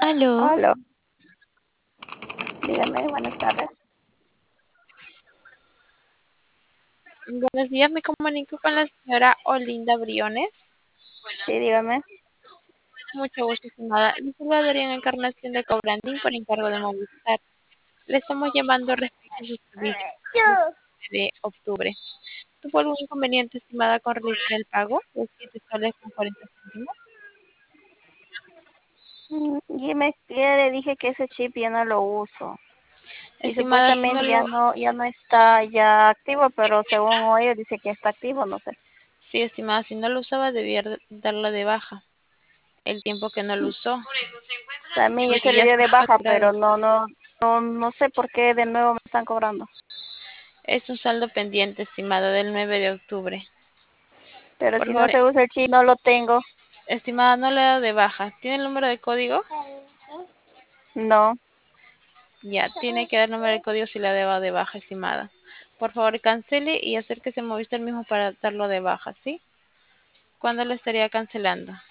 Aló, Aló, dígame, buenas tardes. buenos días, me comunico con la señora Olinda Briones. Sí, dígame. Mucho gusto, estimada. Le saluda Dorian Encarnación de Cobrandín por encargo de Movistar. Le estamos llamando respecto a su servicio de octubre. ¿Tuvo algún inconveniente, estimada, con realizar el pago de 7 soles con 40 céntimos? Ya le dije que ese chip ya no lo uso. Y Estimada, si no supuestamente lo, ya no está ya activo, pero según hoy dice que está activo, no sé. sí, estimada, si no lo usaba, debía darla de baja el tiempo que no lo usó, También ya porque se le ya dio está de baja, facturado. pero no sé por qué de nuevo me están cobrando. Es un saldo pendiente, estimada, del 9 de octubre. Pero Por si no favor, se usa el chip, no lo tengo. estimada, no le he dado de baja. ¿Tiene el número de código? No, Ya, tiene que dar número de código si la deba de baja, estimada. Por favor, cancele y acérquese a Movistar mismo para darlo de baja, ¿sí? ¿Cuándo lo estaría cancelando?